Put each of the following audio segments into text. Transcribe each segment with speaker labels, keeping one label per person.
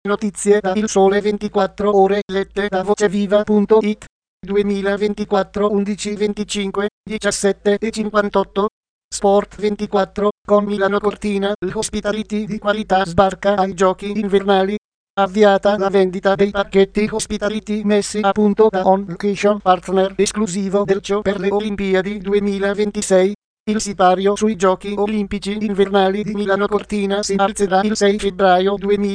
Speaker 1: Notizie da Il Sole 24 Ore lette da voceviva.it 2024 11 25 17 e 58. Sport 24 con Milano Cortina, l'hospitality di qualità sbarca ai giochi invernali. Avviata la vendita dei pacchetti hospitality messi a punto da On Location, partner esclusivo del show per le Olimpiadi 2026. Il sipario sui giochi olimpici invernali di Milano Cortina si alzerà il 6 febbraio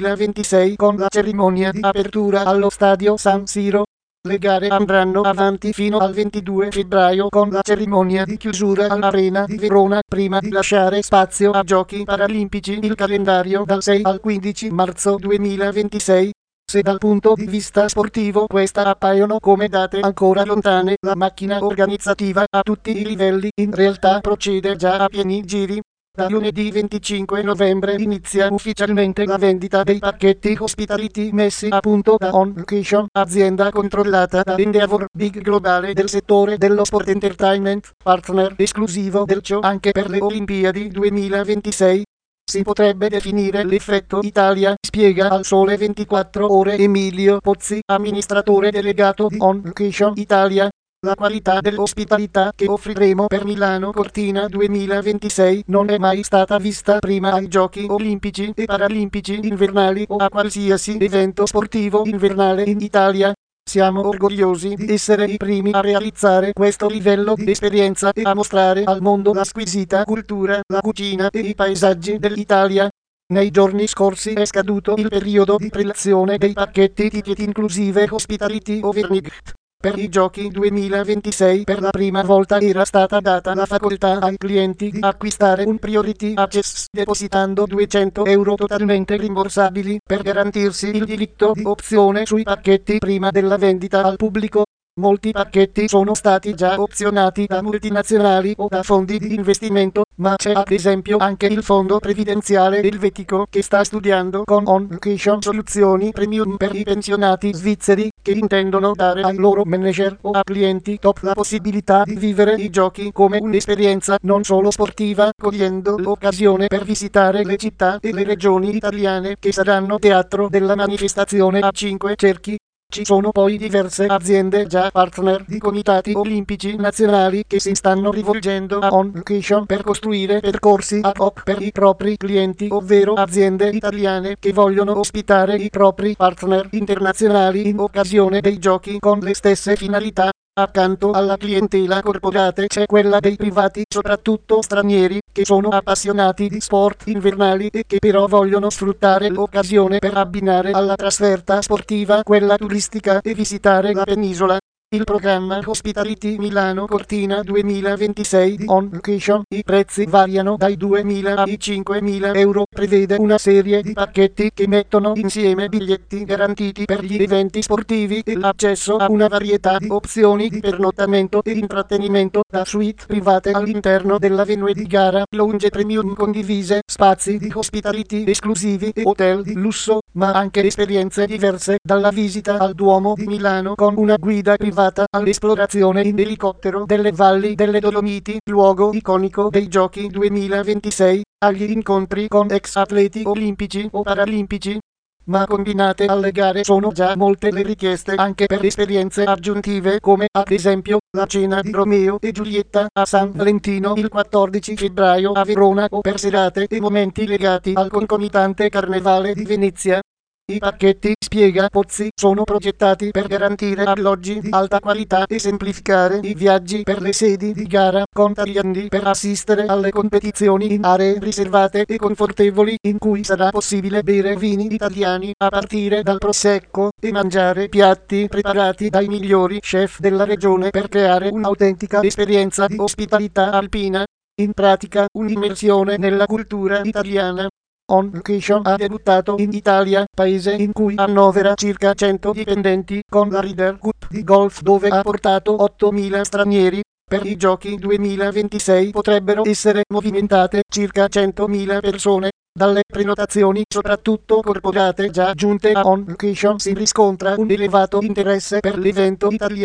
Speaker 1: 2026 con la cerimonia di apertura allo stadio San Siro. Le gare andranno avanti fino al 22 febbraio con la cerimonia di chiusura all'Arena di Verona, prima di lasciare spazio a giochi paralimpici. Il calendario dal 6 al 15 marzo 2026. Se dal punto di vista sportivo queste appaiono come date ancora lontane, la macchina organizzativa a tutti i livelli in realtà procede già a pieni giri. Da lunedì 25 novembre inizia ufficialmente la vendita dei pacchetti hospitality messi a punto da On Location, azienda controllata da Endeavor, big globale del settore dello sport entertainment, partner esclusivo del show anche per le Olimpiadi 2026. Si potrebbe definire l'effetto Italia, spiega al Sole 24 Ore Emilio Pozzi, amministratore delegato di On Location Italia. La qualità dell'ospitalità che offriremo per Milano Cortina 2026 non è mai stata vista prima ai Giochi Olimpici e Paralimpici invernali o a qualsiasi evento sportivo invernale in Italia. Siamo orgogliosi di essere i primi a realizzare questo livello di esperienza e a mostrare al mondo la squisita cultura, la cucina e i paesaggi dell'Italia. Nei giorni scorsi è scaduto il periodo di prelazione dei pacchetti ticket inclusive Hospitality Overnight. Per i Giochi 2026 per la prima volta era stata data la facoltà ai clienti di acquistare un Priority Access depositando 200 euro totalmente rimborsabili per garantirsi il diritto di opzione sui pacchetti prima della vendita al pubblico. Molti pacchetti sono stati già opzionati da multinazionali o da fondi di investimento, ma c'è ad esempio anche il fondo previdenziale elvetico che sta studiando con On Location soluzioni premium per i pensionati svizzeri che intendono dare ai loro manager o a clienti top la possibilità di vivere i giochi come un'esperienza non solo sportiva, cogliendo l'occasione per visitare le città e le regioni italiane che saranno teatro della manifestazione a 5 cerchi. Ci sono poi diverse aziende già partner di comitati olimpici nazionali che si stanno rivolgendo a On Location per costruire percorsi ad hoc per i propri clienti, ovvero aziende italiane che vogliono ospitare i propri partner internazionali in occasione dei giochi con le stesse finalità. Accanto alla clientela corporate c'è quella dei privati, soprattutto stranieri, che sono appassionati di sport invernali e che però vogliono sfruttare l'occasione per abbinare alla trasferta sportiva quella turistica e visitare la penisola. Il programma Hospitality Milano Cortina 2026 di On Location, i prezzi variano dai 2.000 ai 5.000 euro, prevede una serie di pacchetti che mettono insieme biglietti garantiti per gli eventi sportivi e l'accesso a una varietà di opzioni di pernottamento e intrattenimento, da suite private all'interno della venue di gara, lounge premium condivise, spazi di hospitality esclusivi e hotel di lusso, ma anche esperienze diverse, dalla visita al Duomo di Milano con una guida privata all'esplorazione in elicottero delle valli delle Dolomiti, luogo iconico dei Giochi 2026, agli incontri con ex atleti olimpici o paralimpici. Ma combinate alle gare sono già molte le richieste anche per esperienze aggiuntive come ad esempio la cena di Romeo e Giulietta a San Valentino il 14 febbraio a Verona o per serate e momenti legati al concomitante Carnevale di Venezia. I pacchetti, spiega Pozzi, sono progettati per garantire alloggi di alta qualità e semplificare i viaggi per le sedi di gara, con tagliandi per assistere alle competizioni in aree riservate e confortevoli in cui sarà possibile bere vini italiani a partire dal prosecco e mangiare piatti preparati dai migliori chef della regione per creare un'autentica esperienza di ospitalità alpina. In pratica, un'immersione nella cultura italiana. On Location ha debuttato in Italia, paese in cui annovera circa 100 dipendenti, con la Ryder Cup di golf dove ha portato 8.000 stranieri. Per i Giochi 2026 potrebbero essere movimentate circa 100.000 persone. Dalle prenotazioni, soprattutto corporate già giunte a On Location, si riscontra un elevato interesse per l'evento italiano.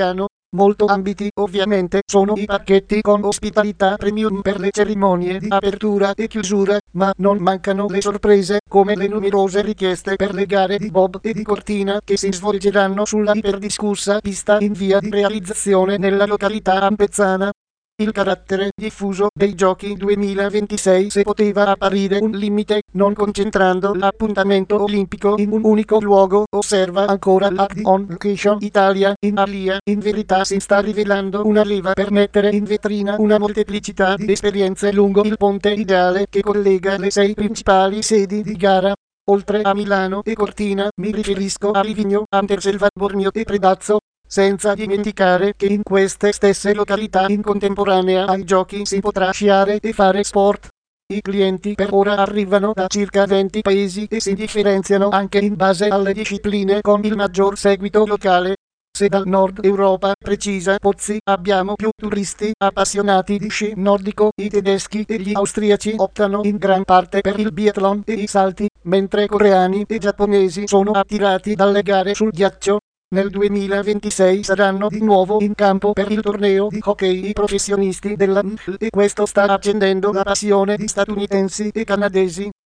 Speaker 1: Molto ambiti ovviamente sono i pacchetti con ospitalità premium per le cerimonie di apertura e chiusura, ma non mancano le sorprese come le numerose richieste per le gare di bob e di cortina che si svolgeranno sulla iperdiscussa pista in via di realizzazione nella località ampezzana. Il carattere diffuso dei Giochi 2026 se poteva apparire un limite, non concentrando l'appuntamento olimpico in un unico luogo, osserva ancora la On Location Italia. In Alia, in verità si sta rivelando una leva per mettere in vetrina una molteplicità di esperienze lungo il ponte ideale che collega le 6 principali sedi di gara. Oltre a Milano e Cortina, mi riferisco a Livigno, Anterselva, Bormio e Predazzo. Senza dimenticare che in queste stesse località in contemporanea ai giochi si potrà sciare e fare sport. I clienti per ora arrivano da circa 20 paesi e si differenziano anche in base alle discipline con il maggior seguito locale. Se dal nord Europa, precisa Pozzi, abbiamo più turisti appassionati di sci nordico, i tedeschi e gli austriaci optano in gran parte per il biathlon e i salti, mentre coreani e giapponesi sono attirati dalle gare sul ghiaccio. Nel 2026 saranno di nuovo in campo per il torneo di hockey i professionisti della NHL e questo sta accendendo la passione di statunitensi e canadesi.